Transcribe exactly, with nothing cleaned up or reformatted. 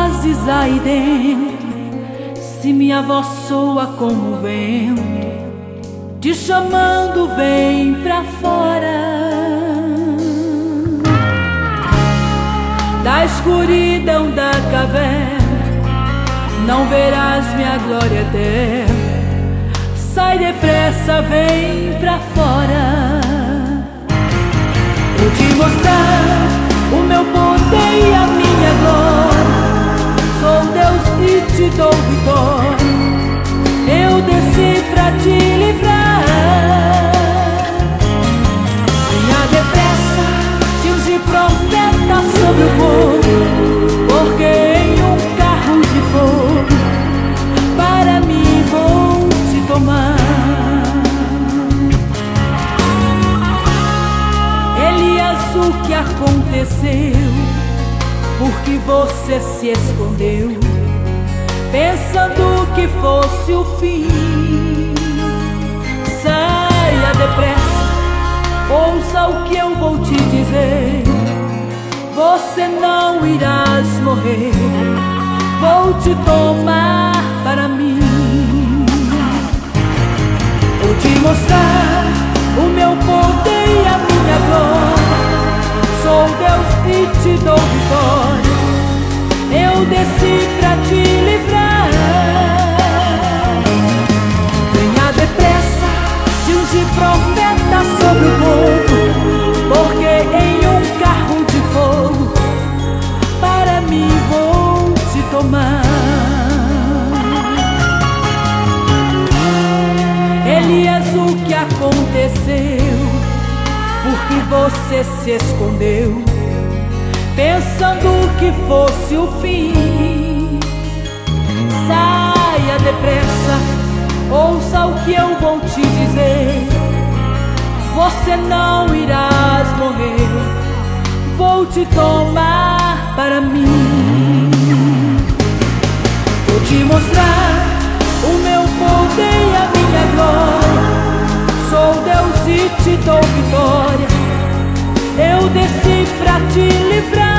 fazes aí dentro? Se minha voz soa como o vento, te chamando, vem pra fora da escuridão da caverna. Não verás minha glória eterna. Sai depressa, vem pra fora. Vou te mostrar o meu poder e a minha glória. Sou Deus e te dou vitória. Eu desci pra te livrar. Venha depressa, te ungi profeta sobre o povo, porque em um carro de fogo para mim vou te tomar. Elias, o que aconteceu? Porque você se escondeu, pensando que fosse o fim. Saia depressa, ouça o que eu vou te dizer. Você não irás morrer. Vou te tomar para mim. Vou te mostrar o meu poder e a minha glória. Sou Deus e te dou vitória. Eu desci pra te livrar. Venha depressa, te ungi profeta sobre o povo, porque em um carro de fogo para mim vou te tomar. Elias, o que aconteceu? Porque você se escondeu, pensando que fosse o fim. Saia depressa, ouça o que eu vou te dizer. Você não irás morrer. Vou te tomar para mim. Vou te mostrar o meu poder e a minha glória. Sou Deus e te dou vitória. Eu desci pra te livrar.